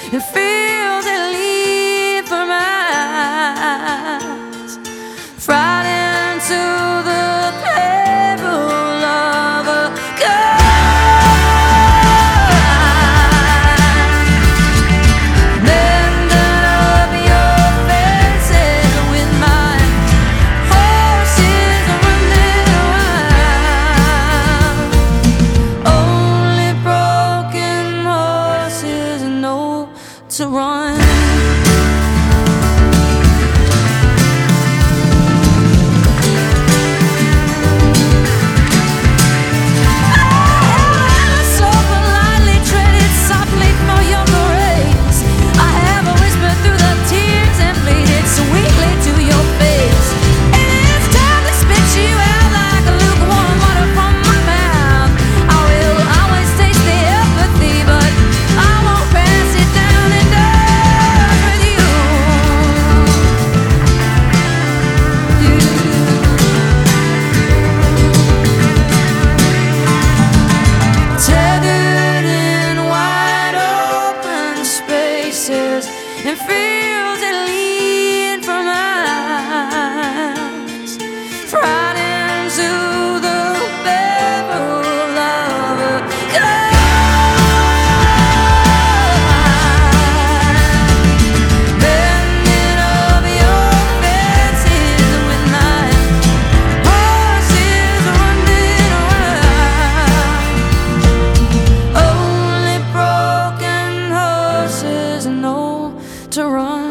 and fields that lead for miles, frightened to the playful of a to run. So politely treaded softly for your grace, I have whispered through the tears and pleaded sweetly to your face. It's time to spit you out like a lukewarm water from my mouth. I will always taste the empathy, but I won't pass it down and down with you. Tethered in wide open spaces and fields that lead for miles, frightened to the bevel of a gun, bending of your fences with my horses running around. Only broken horses know to run.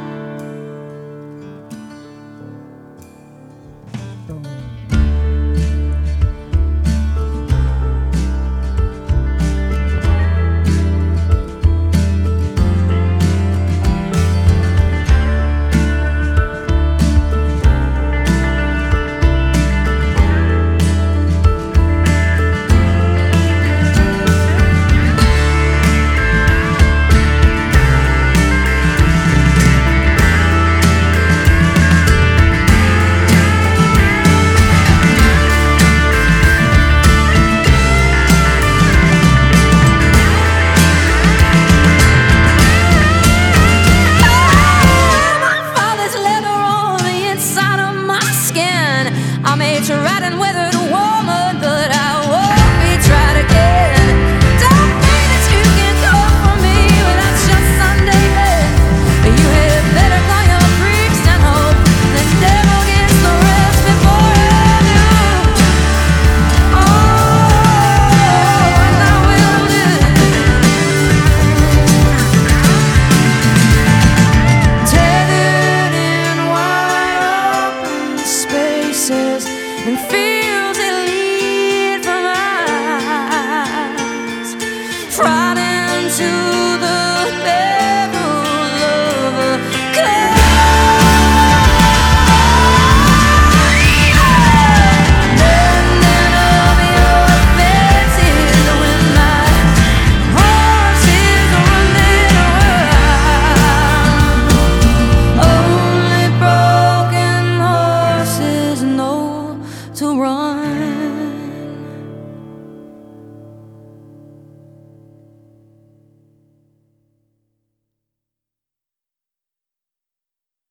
I may try and weather the woman, but I won't be tried again. Don't think that you can come for me without your Sunday best. You had better call your priest and hope the devil gets the rest before I do. Oh, and I will do. Tethered in wide open spaces and fields that lead for miles, frightened to the